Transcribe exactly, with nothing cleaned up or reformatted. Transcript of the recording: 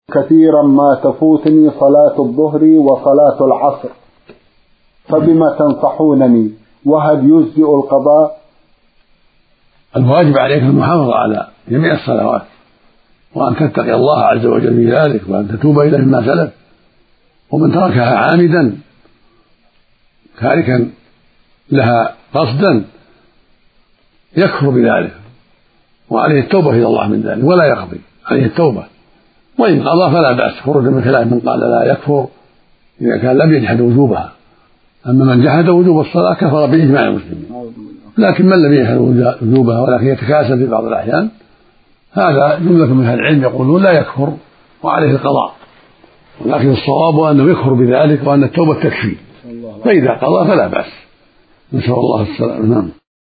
كثيرا ما تفوتني صلاة الظهر وصلاة العصر، فبما تنصحونني؟ وهل يجزئ القضاء؟ الواجب عليك المحافظة على جميع الصلوات، وأن تتقي الله عز وجل في ذلك، وأن تتوب إليه مما سلف. ومن تركها عامدا تاركا لها قصدا يكفر بذلك، وعليه التوبة إلى الله من ذلك، ولا يقضي، عليه التوبة. وإن قضى فلا بأس، خروج من خلاف من قال لا يكفر إذا كان لم يجحد وجوبها. أما من جحد وجوب الصلاة كفر بإجماع المسلمين. لكن من لم يجحد وجوبها ولكن يتكاسل في بعض الأحيان، هذا جملة من أهل العلم يقولون لا يكفر وعليه القضاء، ولكن الصواب أنه يكفر بذلك وأن التوبة تكفي، فإذا قضى فلا بأس. نسأل الله السلامة.